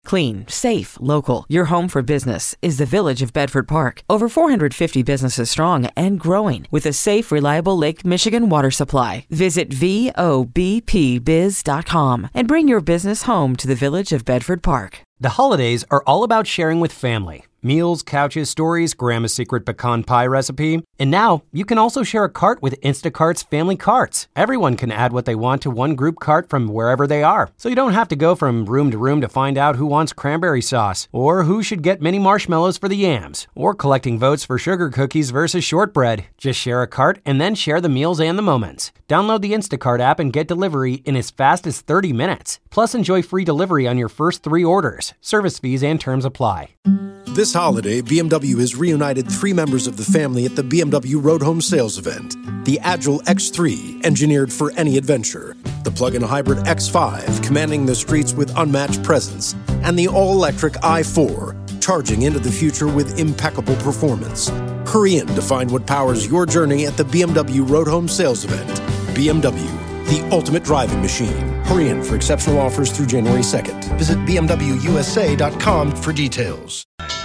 Clean, safe, local. Your home for business is the Village of Bedford Park. Over 450 businesses strong and growing with a safe, reliable Lake Michigan water supply. Visit VOBPBiz.com and bring your business home to the Village of Bedford Park. The holidays are all about sharing with family. Meals, couches, stories, Grandma's secret pecan pie recipe. And now, you can also share a cart with Instacart's Family Carts. Everyone can add what they want to one group cart from wherever they are. So you don't have to go from room to find out who wants cranberry sauce, or who should get mini marshmallows for the yams, or collecting votes for sugar cookies versus shortbread. Just share a cart and then share the meals and the moments. Download the Instacart app and get delivery in as fast as 30 minutes. Plus, enjoy free delivery on your first 3 orders. Service fees and terms apply. This holiday, BMW has reunited 3 members of the family at the BMW Road Home Sales Event. The Agile X3, engineered for any adventure. The plug-in hybrid X5, commanding the streets with unmatched presence. And the all-electric i4, charging into the future with impeccable performance. Hurry in to find what powers your journey at the BMW Road Home Sales Event. BMW, the ultimate driving machine. Hurry in for exceptional offers through January 2nd. Visit BMWUSA.com for details.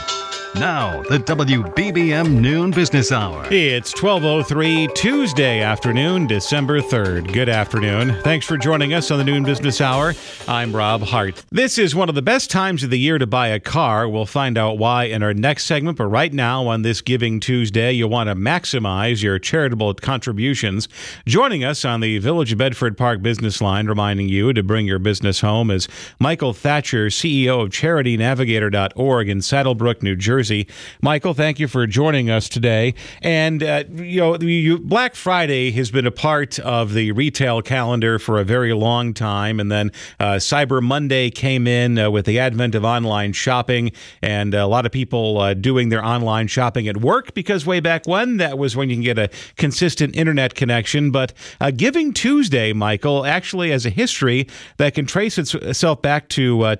Now, the WBBM Noon Business Hour. It's 12:03 Tuesday afternoon, December 3rd. Good afternoon. Thanks for joining us on the Noon Business Hour. I'm Rob Hart. This is one of the best times of the year to buy a car. We'll find out why in our next segment, but right now on this Giving Tuesday, you'll want to maximize your charitable contributions. Joining us on the Village of Bedford Park business line, reminding you to bring your business home, is Michael Thatcher, CEO of CharityNavigator.org in Saddlebrook, New Jersey. Michael, thank you for joining us today. And, Black Friday has been a part of the retail calendar for a very long time. And then Cyber Monday came in with the advent of online shopping, and a lot of people doing their online shopping at work, because way back when, that was when you can get a consistent internet connection. But Giving Tuesday, Michael, actually has a history that can trace itself back to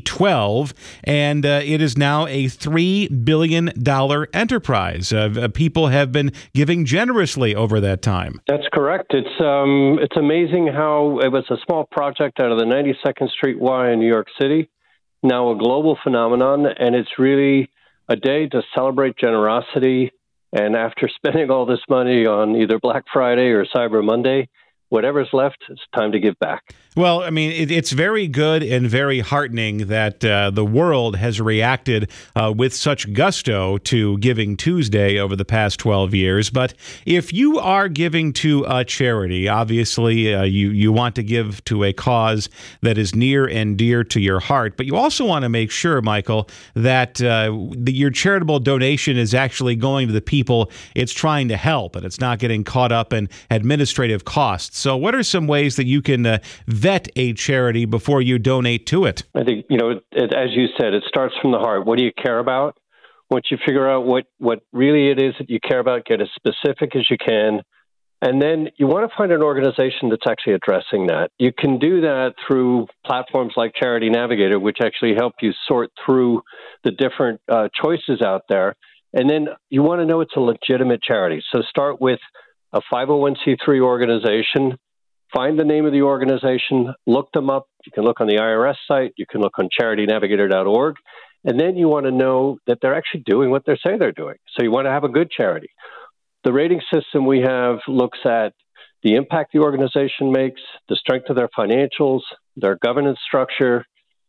2012, and it is now a $3 billion enterprise. People have been giving generously over that time. That's correct. It's amazing how it was a small project out of the 92nd Street Y in New York City, now a global phenomenon, and it's really a day to celebrate generosity. And after spending all this money on either Black Friday or Cyber Monday, whatever's left, it's time to give back. Well, I mean, it's very good and very heartening that the world has reacted with such gusto to Giving Tuesday over the past 12 years. But if you are giving to a charity, obviously you want to give to a cause that is near and dear to your heart. But you also want to make sure, Michael, that your charitable donation is actually going to the people it's trying to help, and it's not getting caught up in administrative costs. So what are some ways that you can vet a charity before you donate to it? I think, as you said, it starts from the heart. What do you care about? Once you figure out what really it is that you care about, get as specific as you can. And then you want to find an organization that's actually addressing that. You can do that through platforms like Charity Navigator, which actually help you sort through the different choices out there. And then you want to know it's a legitimate charity. So start with a 501c3 organization. Find the name of the organization, look them up. You can look on the IRS site. You can look on CharityNavigator.org. And then you want to know that they're actually doing what they say they're doing. So you want to have a good charity. The rating system we have looks at the impact the organization makes, the strength of their financials, their governance structure,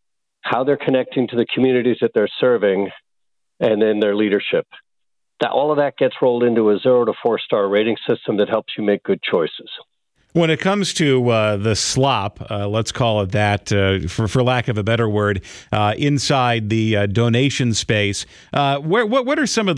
how they're connecting to the communities that they're serving, and then their leadership. All of that gets rolled into a 0 to 4-star rating system that helps you make good choices. When it comes to the slop, let's call it that, for lack of a better word, inside the donation space, what are some of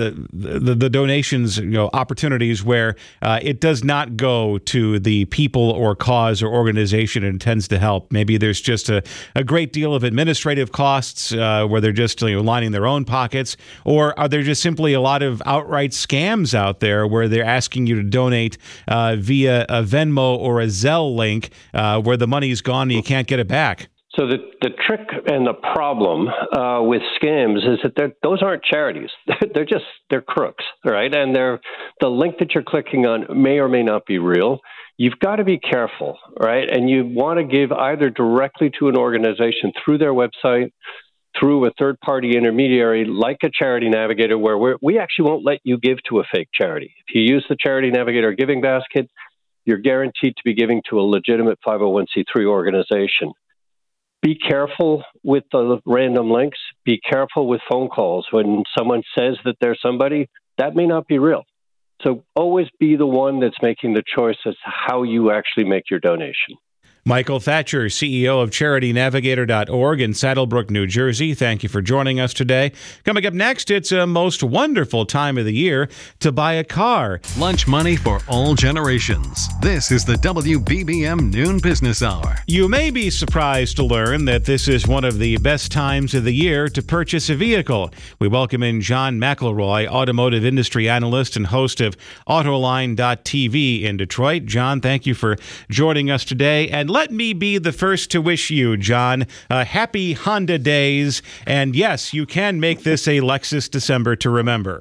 the donations, opportunities where it does not go to the people or cause or organization it intends to help? Maybe there's just a great deal of administrative costs where they're just lining their own pockets, or are there just simply a lot of outright scams out there where they're asking you to donate via a Venmo or a Zelle link where the money's gone and you can't get it back? So the trick and the problem with scams is that those aren't charities. They're crooks, right? And the link that you're clicking on may or may not be real. You've got to be careful, right? And you want to give either directly to an organization through their website, through a third-party intermediary like a Charity Navigator, where we actually won't let you give to a fake charity. If you use the Charity Navigator giving basket, you're guaranteed to be giving to a legitimate 501c3 organization. Be careful with the random links. Be careful with phone calls. When someone says that they're somebody, that may not be real. So always be the one that's making the choice as to how you actually make your donation. Michael Thatcher, CEO of CharityNavigator.org in Saddlebrook, New Jersey. Thank you for joining us today. Coming up next, it's a most wonderful time of the year to buy a car. Lunch money for all generations. This is the WBBM Noon Business Hour. You may be surprised to learn that this is one of the best times of the year to purchase a vehicle. We welcome in John McElroy, automotive industry analyst and host of Autoline.tv in Detroit. John, thank you for joining us today. And let me be the first to wish you, John, happy Honda days. And yes, you can make this a Lexus December to remember.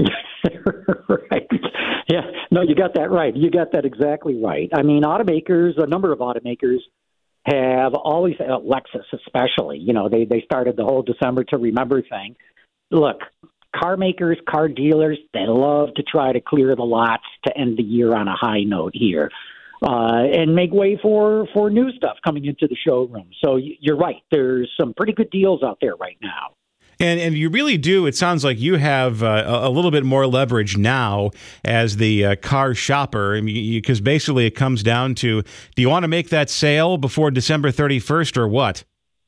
Right. Yeah. No, you got that right. You got that exactly right. I mean, automakers, a number of automakers have always, Lexus especially, they started the whole December to remember thing. Look, car makers, car dealers, they love to try to clear the lots to end the year on a high note here. And make way for new stuff coming into the showroom. So you're right. There's some pretty good deals out there right now. And you really do. It sounds like you have a little bit more leverage now as the car shopper, because basically it comes down to, do you want to make that sale before December 31st or what?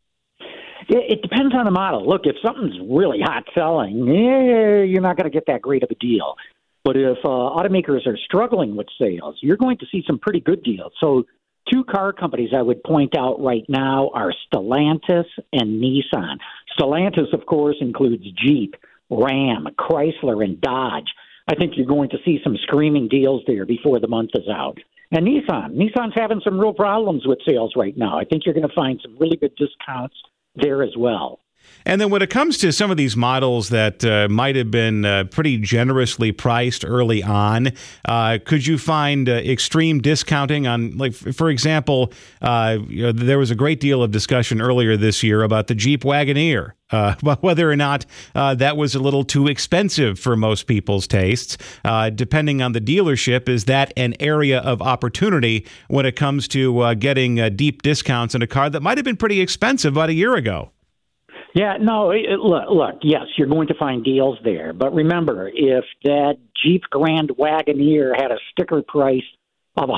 It depends on the model. Look, if something's really hot selling, you're not going to get that great of a deal. But if automakers are struggling with sales, you're going to see some pretty good deals. So two car companies I would point out right now are Stellantis and Nissan. Stellantis, of course, includes Jeep, Ram, Chrysler, and Dodge. I think you're going to see some screaming deals there before the month is out. And Nissan's having some real problems with sales right now. I think you're going to find some really good discounts there as well. And then when it comes to some of these models that might have been pretty generously priced early on, could you find extreme discounting on, like, for example, there was a great deal of discussion earlier this year about the Jeep Wagoneer, about whether or not that was a little too expensive for most people's tastes. Depending on the dealership, is that an area of opportunity when it comes to getting deep discounts in a car that might have been pretty expensive about a year ago? Yeah, no, look, yes, you're going to find deals there. But remember, if that Jeep Grand Wagoneer had a sticker price of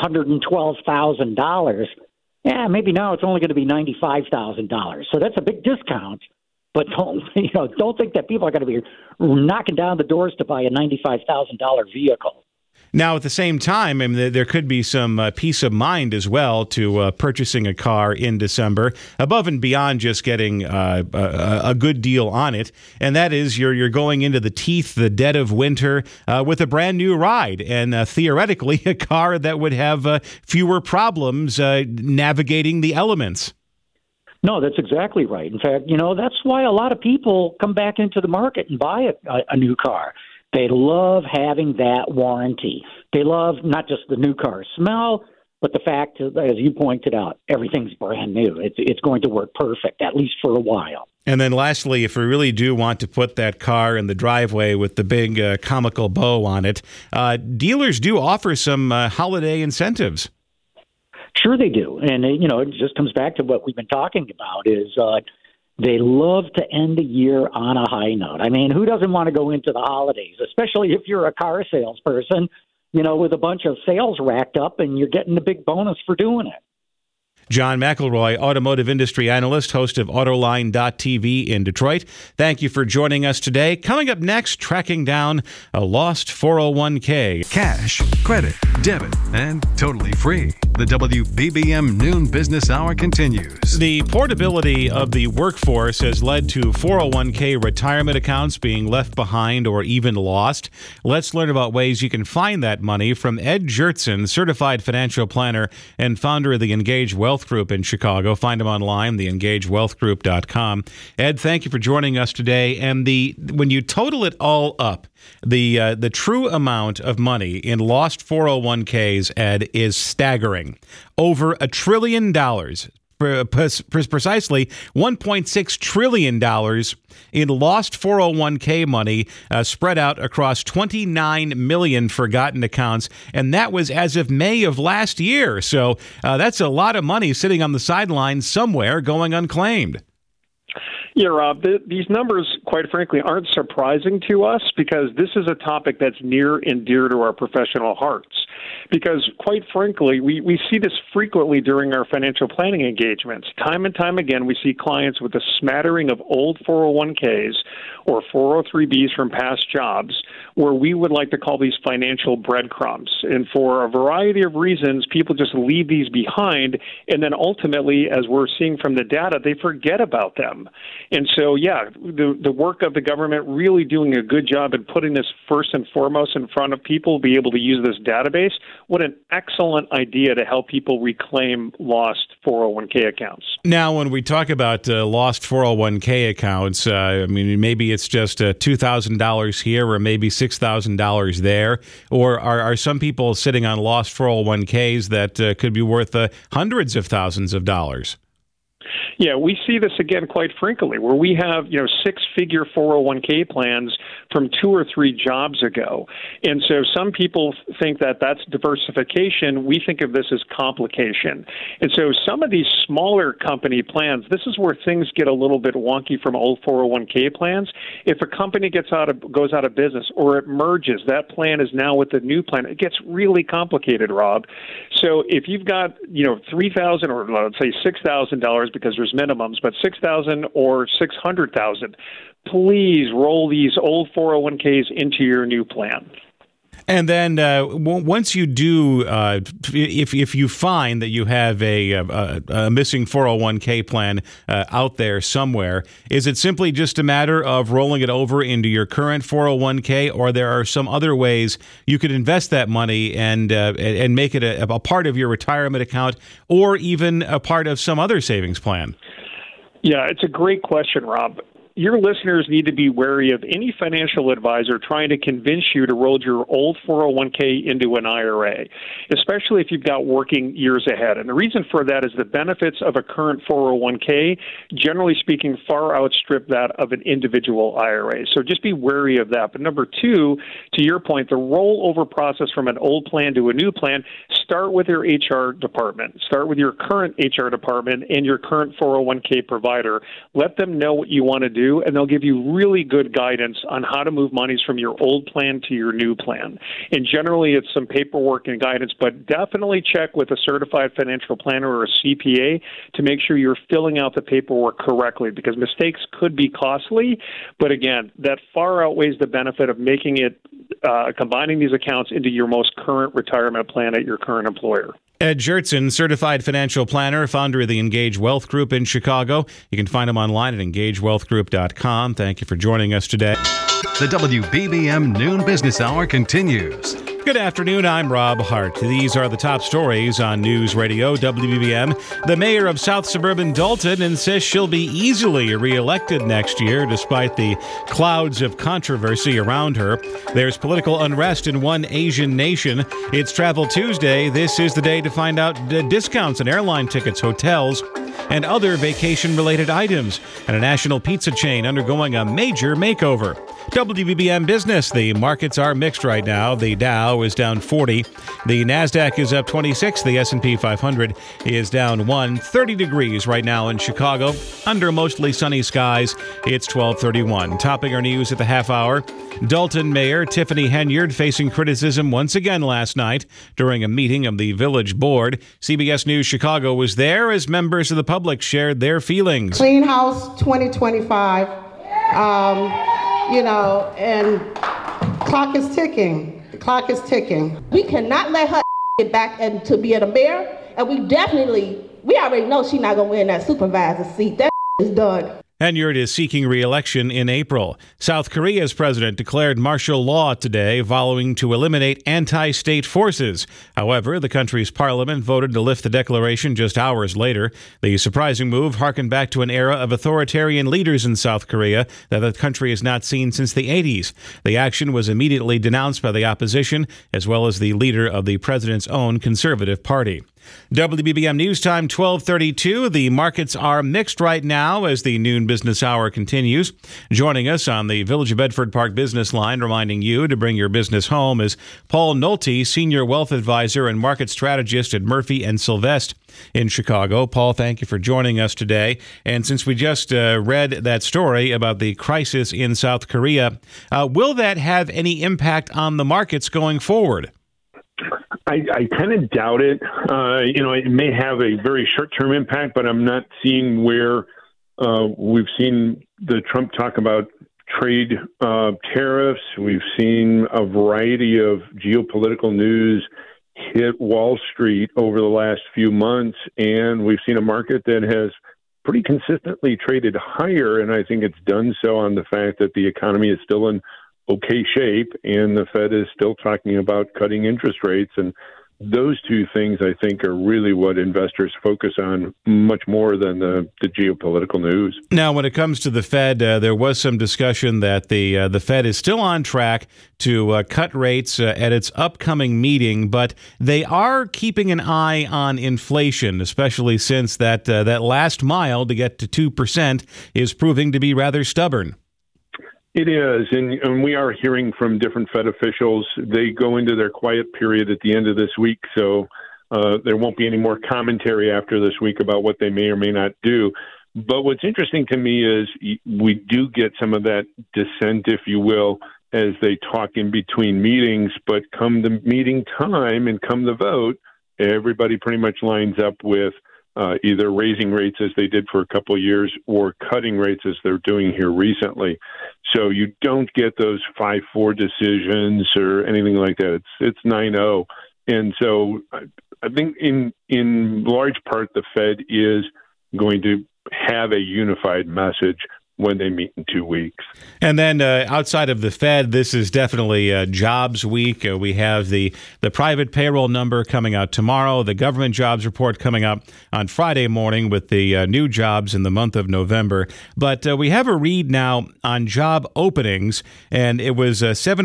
$112,000, maybe now it's only going to be $95,000. So that's a big discount. But don't think that people are going to be knocking down the doors to buy a $95,000 vehicle. Now, at the same time, there could be some peace of mind as well to purchasing a car in December, above and beyond just getting a good deal on it. And that is you're going into the dead of winter with a brand new ride, and theoretically a car that would have fewer problems navigating the elements. No, that's exactly right. In fact, that's why a lot of people come back into the market and buy a new car. They love having that warranty. They love not just the new car smell, but the fact, as you pointed out, everything's brand new. It's going to work perfect, at least for a while. And then lastly, if we really do want to put that car in the driveway with the big comical bow on it, dealers do offer some holiday incentives. Sure they do. And, it just comes back to what we've been talking about is they love to end the year on a high note. I mean, who doesn't want to go into the holidays, especially if you're a car salesperson, with a bunch of sales racked up and you're getting a big bonus for doing it. John McElroy, automotive industry analyst, host of Autoline.tv in Detroit. Thank you for joining us today. Coming up next, tracking down a lost 401k. Cash, credit, debit, and totally free. The WBBM Noon Business Hour continues. The portability of the workforce has led to 401k retirement accounts being left behind or even lost. Let's learn about ways you can find that money from Ed Jertson, certified financial planner and founder of the Engage Wealth Group in Chicago. Find him online, theengagwealthgroup.com. Ed, thank you for joining us today. And when you total it all up, the true amount of money in lost 401ks, Ed, is staggering. Over $1 trillion, precisely $1.6 trillion in lost 401k money spread out across 29 million forgotten accounts. And that was as of May of last year. So that's a lot of money sitting on the sidelines somewhere going unclaimed. Yeah, Rob, these numbers, quite frankly, aren't surprising to us because this is a topic that's near and dear to our professional hearts. Because, quite frankly, we see this frequently during our financial planning engagements. Time and time again, we see clients with a smattering of old 401ks or 403bs from past jobs where we would like to call these financial breadcrumbs. And for a variety of reasons, people just leave these behind, and then ultimately, as we're seeing from the data, they forget about them. And so, yeah, the work of the government really doing a good job in putting this first and foremost in front of people, be able to use this database. What an excellent idea to help people reclaim lost 401k accounts. Now, when we talk about lost 401k accounts, maybe it's just $2,000 here or maybe $6,000 there, or are some people sitting on lost 401ks that could be worth hundreds of thousands of dollars? Yeah, we see this again quite frequently, where we have, six-figure 401k plans from 2 or 3 jobs ago. And so some people think that that's diversification. We think of this as complication. And so some of these smaller company plans, this is where things get a little bit wonky from old 401k plans. If a company goes out of business or it merges, that plan is now with the new plan. It gets really complicated, Rob. So if you've got, $3,000 or let's say $6,000 because there's minimums, but $6,000 or $600,000, please roll these old 401ks into your new plan. And then once you do, if you find that you have a missing 401k plan out there somewhere, is it simply just a matter of rolling it over into your current 401k, or there are some other ways you could invest that money and make it a part of your retirement account or even a part of some other savings plan? Yeah, it's a great question, Rob. Your listeners need to be wary of any financial advisor trying to convince you to roll your old 401k into an IRA, especially if you've got working years ahead. And the reason for that is the benefits of a current 401k, generally speaking, far outstrip that of an individual IRA. So just be wary of that. But number 2, to your point, the rollover process from an old plan to a new plan, start with your HR department. Start with your current HR department and your current 401k provider. Let them know what you want to do, and they'll give you really good guidance on how to move monies from your old plan to your new plan. And generally, it's some paperwork and guidance, but definitely check with a certified financial planner or a CPA to make sure you're filling out the paperwork correctly, because mistakes could be costly. But again, that far outweighs the benefit of making it, combining these accounts into your most current retirement plan at your current employer. Ed Jertson, certified financial planner, founder of the Engage Wealth Group in Chicago. You can find him online at engagewealthgroup.com. Thank you for joining us today. The WBBM Noon Business Hour continues. Good afternoon, I'm Rob Hart. These are the top stories on News Radio WBBM. The mayor of South Suburban Dalton insists she'll be easily reelected next year despite the clouds of controversy around her. There's political unrest in one Asian nation. It's Travel Tuesday. This is the day to find out discounts on airline tickets, hotels, and other vacation-related items. And a national pizza chain undergoing a major makeover. WBBM Business. The markets are mixed right now. The Dow is down 40. The NASDAQ is up 26. The S&P 500 is down 1. 30 degrees right now in Chicago. Under mostly sunny skies, it's 12:31. Topping our news at the half hour. Dalton Mayor Tiffany Henyard facing criticism once again last night during a meeting of the Village Board. CBS News Chicago was there as members of the public shared their feelings. Clean House 2025. And clock is ticking. The clock is ticking. We cannot let her get back and to be the mayor And we already know she's not going to win that supervisor seat. That is done. Henyard is seeking re-election in April. South Korea's president declared martial law today, vowing to eliminate anti-state forces. However, the country's parliament voted to lift the declaration just hours later. The surprising move harkened back to an era of authoritarian leaders in South Korea that the country has not seen since the 80s. The action was immediately denounced by the opposition, as well as the leader of the president's own Conservative Party. WBBM News Time 12:32. The markets are mixed right now as the noon business hour continues. Joining us on the Village of Bedford Park business line, reminding you to bring your business home, is Paul Nolte, Senior Wealth Advisor and Market Strategist at Murphy & Sylvester in Chicago. Paul, thank you for joining us today. And since we just read that story about the crisis in South Korea, will that have any impact on the markets going forward? I kind of doubt it. It may have a very short-term impact, but I'm not seeing where we've seen the Trump talk about trade tariffs. We've seen a variety of geopolitical news hit Wall Street over the last few months, and we've seen a market that has pretty consistently traded higher, and I think it's done so on the fact that the economy is still in okay shape, and the Fed is still talking about cutting interest rates. And those two things, I think, are really what investors focus on much more than the geopolitical news. Now, when it comes to the Fed, there was some discussion that the Fed is still on track to cut rates at its upcoming meeting, but they are keeping an eye on inflation, especially since that last mile to get to 2% is proving to be rather stubborn. It is, and we are hearing from different Fed officials. They go into their quiet period at the end of this week, so there won't be any more commentary after this week about what they may or may not do. But what's interesting to me is we do get some of that dissent, if you will, as they talk in between meetings. But come the meeting time and come the vote, everybody pretty much lines up with either raising rates as they did for a couple of years or cutting rates as they're doing here recently. So you don't get those 5-4 decisions or anything like that. It's 9-0. And so I think in large part the Fed is going to have a unified message when they meet in 2 weeks. And then outside of the Fed, this is definitely jobs week. We have the private payroll number coming out tomorrow, the government jobs report coming out on Friday morning with the new jobs in the month of November. But we have a read now on job openings, and it was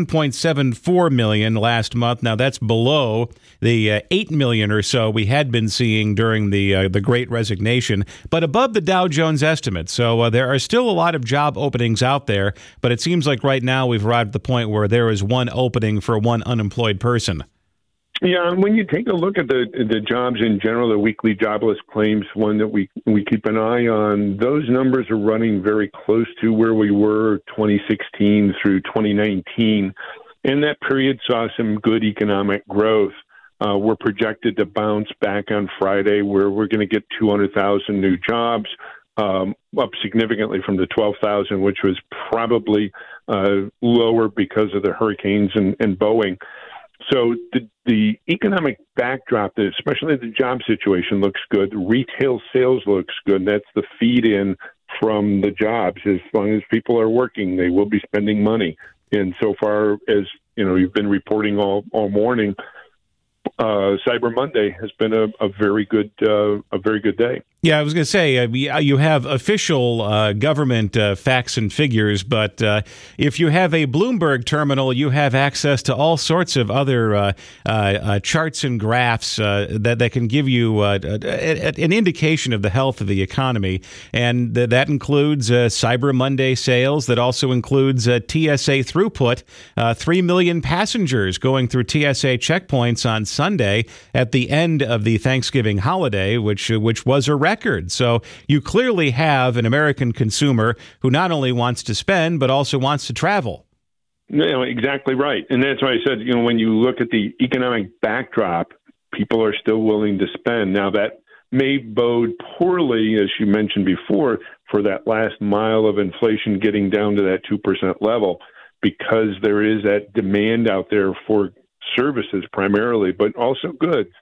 7.74 million last month. Now that's below the 8 million or so we had been seeing during the Great Resignation, but above the Dow Jones estimate. So there are still a lot of job openings out there, but it seems like right now we've arrived at the point where there is one opening for one unemployed person. Yeah, and when you take a look at the jobs in general, the weekly jobless claims, one that we keep an eye on, those numbers are running very close to where we were 2016 through 2019. And that period saw some good economic growth. We're projected to bounce back on Friday, where we're going to get 200,000 new jobs. Up significantly from the 12,000, which was probably lower because of the hurricanes and Boeing. So the economic backdrop, especially the job situation, looks good. Retail sales looks good. That's the feed-in from the jobs. As long as people are working, they will be spending money. And so far, as you've been reporting all morning, Cyber Monday has been a very good day. Yeah, I was going to say, you have official government facts and figures, but if you have a Bloomberg terminal, you have access to all sorts of other charts and graphs that can give you an indication of the health of the economy. And that includes Cyber Monday sales. That also includes TSA throughput, 3 million passengers going through TSA checkpoints on Sunday at the end of the Thanksgiving holiday, which was a record. So you clearly have an American consumer who not only wants to spend, but also wants to travel. No, exactly right. And that's why I said, when you look at the economic backdrop, people are still willing to spend. Now, that may bode poorly, as you mentioned before, for that last mile of inflation getting down to that 2% level, because there is that demand out there for services primarily, but also goods.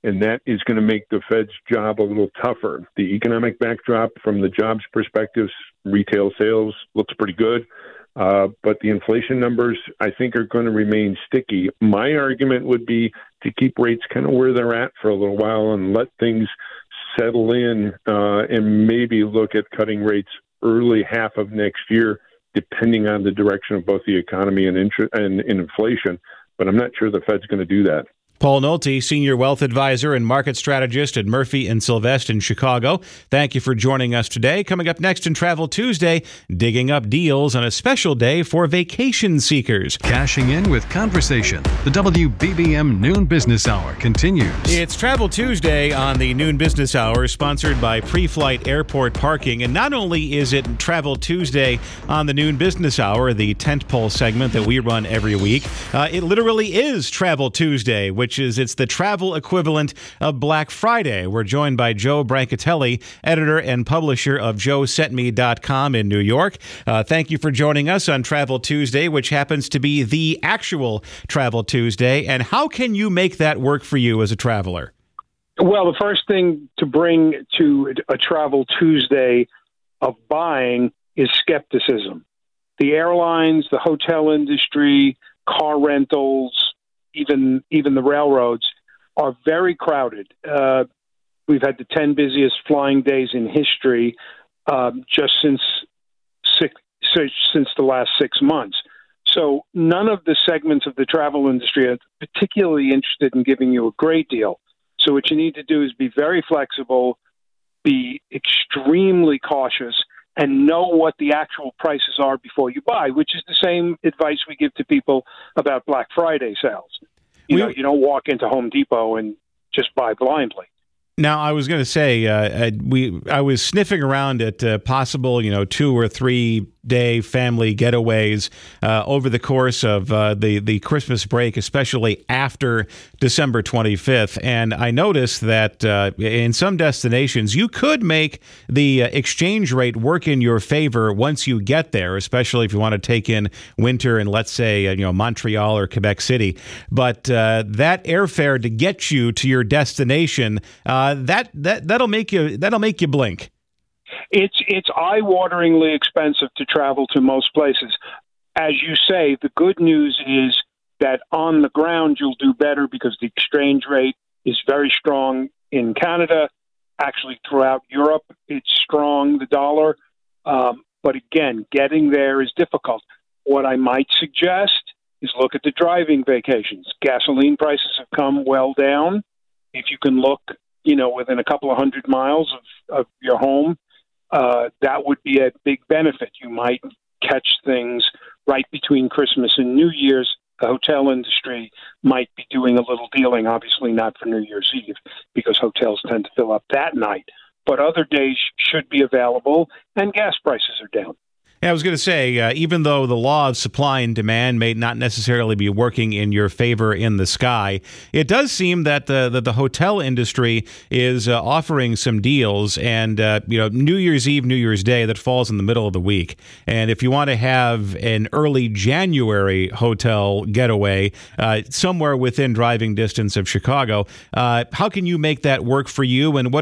and that is going to make the Fed's job a little tougher. The economic backdrop from the jobs perspective, retail sales looks pretty good, but the inflation numbers, I think, are going to remain sticky. My argument would be to keep rates kind of where they're at for a little while and let things settle in and maybe look at cutting rates early half of next year, depending on the direction of both the economy and inflation. But I'm not sure the Fed's going to do that. Paul Nolte, Senior Wealth Advisor and Market Strategist at Murphy & Sylvester in Chicago. Thank you for joining us today. Coming up next in Travel Tuesday, digging up deals on a special day for vacation seekers. Cashing in with conversation. The WBBM Noon Business Hour continues. It's Travel Tuesday on the Noon Business Hour, sponsored by Pre-Flight Airport Parking. And not only is it Travel Tuesday on the Noon Business Hour, the tentpole segment that we run every week, it literally is Travel Tuesday, which it's the travel equivalent of Black Friday. We're joined by Joe Brancatelli, editor and publisher of JoeSentMe.com in New York. Thank you for joining us on Travel Tuesday, which happens to be the actual Travel Tuesday. And how can you make that work for you as a traveler? Well, the first thing to bring to a Travel Tuesday of buying is skepticism. The airlines, the hotel industry, car rentals, even the railroads are very crowded. We've had the 10 busiest flying days in history just since the last 6 months. So none of the segments of the travel industry are particularly interested in giving you a great deal. So what you need to do is be very flexible, be extremely cautious, and know what the actual prices are before you buy, which is the same advice we give to people about Black Friday sales. You don't walk into Home Depot and just buy blindly. Now, I was going to say, I was sniffing around at possible, 2 or 3 day family getaways over the course of the Christmas break, especially after December 25th. And I noticed that in some destinations, you could make the exchange rate work in your favor once you get there, especially if you want to take in winter in, let's say, Montreal or Quebec City. But that airfare to get you to your destination, that'll make you blink. It's eye-wateringly expensive to travel to most places. As you say, the good news is that on the ground you'll do better because the exchange rate is very strong in Canada. Actually, throughout Europe, it's strong, the dollar. But again, getting there is difficult. What I might suggest is look at the driving vacations. Gasoline prices have come well down. If you can look, within a couple of 100 miles of your home, that would be a big benefit. You might catch things right between Christmas and New Year's. The hotel industry might be doing a little dealing, obviously not for New Year's Eve, because hotels tend to fill up that night. But other days should be available, and gas prices are down. Yeah, I was going to say, even though the law of supply and demand may not necessarily be working in your favor in the sky, it does seem that the hotel industry is offering some deals. And, New Year's Eve, New Year's Day, that falls in the middle of the week. And if you want to have an early January hotel getaway somewhere within driving distance of Chicago, how can you make that work for you? And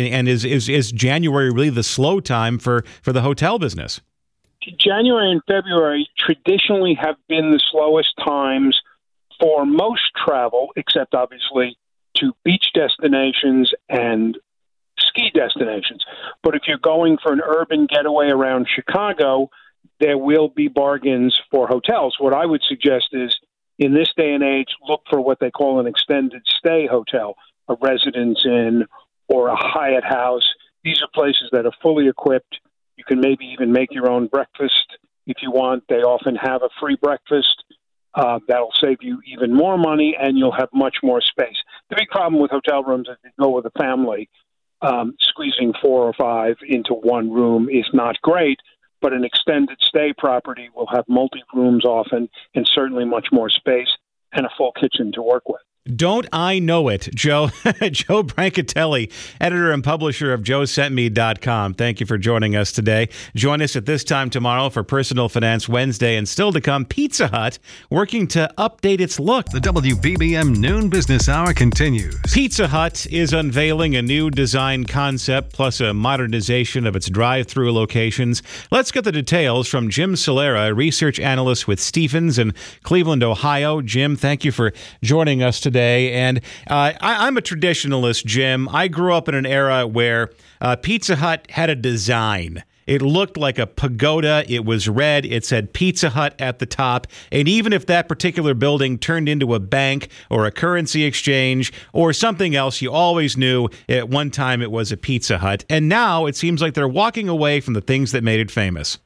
is January really the slow time for the hotel business? January and February traditionally have been the slowest times for most travel, except obviously to beach destinations and ski destinations. But if you're going for an urban getaway around Chicago, there will be bargains for hotels. What I would suggest is, in this day and age, look for what they call an extended stay hotel, a Residence Inn or a Hyatt House. These are places that are fully equipped. You can maybe even make your own breakfast if you want. They often have a free breakfast. That'll save you even more money, and you'll have much more space. The big problem with hotel rooms, if you go with a family, squeezing 4 or 5 into one room is not great, but an extended stay property will have multi-rooms often and certainly much more space and a full kitchen to work with. Don't I know it, Joe? Joe Brancatelli, editor and publisher of joesentme.com. Thank you for joining us today. Join us at this time tomorrow for Personal Finance Wednesday, and still to come, Pizza Hut working to update its look. The WBBM Noon Business Hour continues. Pizza Hut is unveiling a new design concept plus a modernization of its drive-through locations. Let's get the details from Jim Solera, research analyst with Stephens in Cleveland, Ohio. Jim, thank you for joining us today. And I'm a traditionalist, Jim. I grew up in an era where Pizza Hut had a design. It looked like a pagoda. It was red. It said Pizza Hut at the top. And even if that particular building turned into a bank or a currency exchange or something else, you always knew at one time it was a Pizza Hut. And now it seems like they're walking away from the things that made it famous.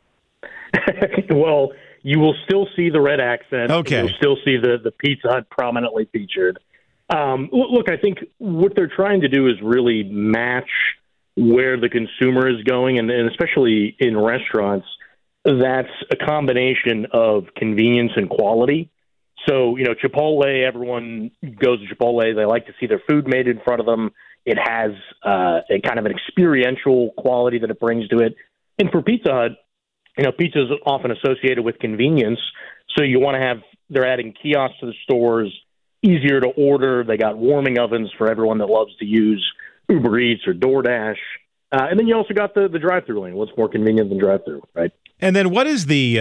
Well, you will still see the red accent. Okay. You'll still see the Pizza Hut prominently featured. Look, I think what they're trying to do is really match where the consumer is going, and especially in restaurants, that's a combination of convenience and quality. So, Chipotle, everyone goes to Chipotle. They like to see their food made in front of them. It has a kind of an experiential quality that it brings to it. And for Pizza Hut, pizza is often associated with convenience. So you want to have, they're adding kiosks to the stores, easier to order. They got warming ovens for everyone that loves to use Uber Eats or DoorDash. And then you also got the drive-through lane. What's more convenient than drive-through, right? And then what is the,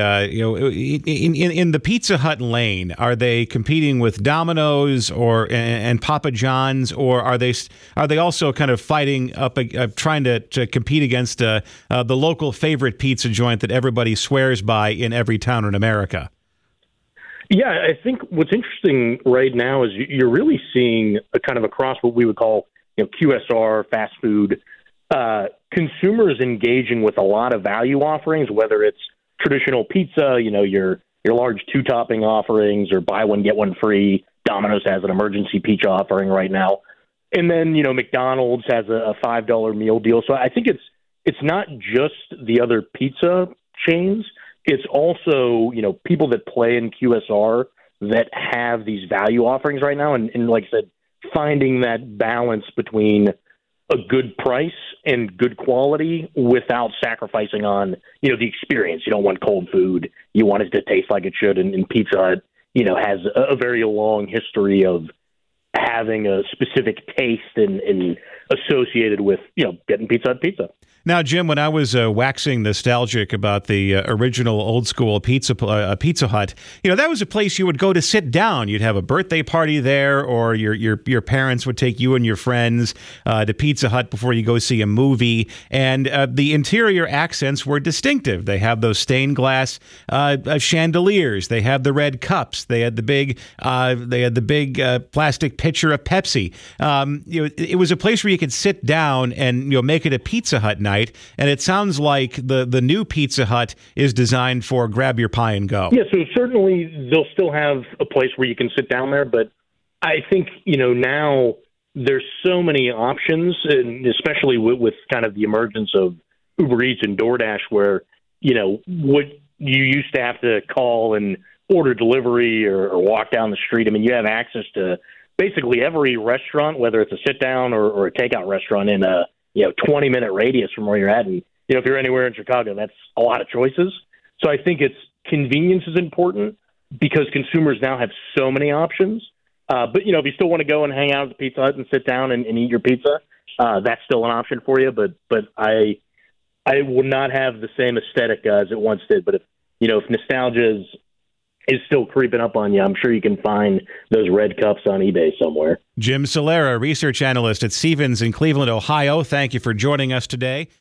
in the Pizza Hut lane, are they competing with Domino's and Papa John's, or are they also kind of fighting up, trying to compete against the local favorite pizza joint that everybody swears by in every town in America? Yeah, I think what's interesting right now is you're really seeing a kind of across what we would call QSR, fast food, consumers engaging with a lot of value offerings, whether it's traditional pizza, your large 2-topping offerings, or buy one, get one free. Domino's has an emergency pizza offering right now. And then, McDonald's has a $5 meal deal. So I think it's not just the other pizza chains. It's also, people that play in QSR that have these value offerings right now. And like I said, finding that balance between a good price and good quality without sacrificing on, the experience. You don't want cold food. You want it to taste like it should. And Pizza Hut, has a very long history of having a specific taste and associated with, getting Pizza Hut pizza. Now, Jim, when I was waxing nostalgic about the original old school Pizza Hut, that was a place you would go to sit down. You'd have a birthday party there, or your parents would take you and your friends to Pizza Hut before you go see a movie. And the interior accents were distinctive. They have those stained glass chandeliers. They have the red cups. They had the big plastic pitcher of Pepsi. It was a place where you could sit down and make it a Pizza Hut night. And it sounds like the new Pizza Hut is designed for grab your pie and go. Yeah, so certainly they'll still have a place where you can sit down there, but I think, now there's so many options, and especially with kind of the emergence of Uber Eats and DoorDash, where, what you used to have to call and order delivery or walk down the street. I mean, you have access to basically every restaurant, whether it's a sit-down or a takeout restaurant in a 20-minute radius from where you're at. And, if you're anywhere in Chicago, that's a lot of choices. So I think convenience is important because consumers now have so many options. But, if you still want to go and hang out at the Pizza Hut and sit down and eat your pizza, that's still an option for you. But I will not have the same aesthetic as it once did. But if nostalgia is still creeping up on you, I'm sure you can find those red cups on eBay somewhere. Jim Solera, research analyst at Stephens in Cleveland, Ohio. Thank you for joining us today.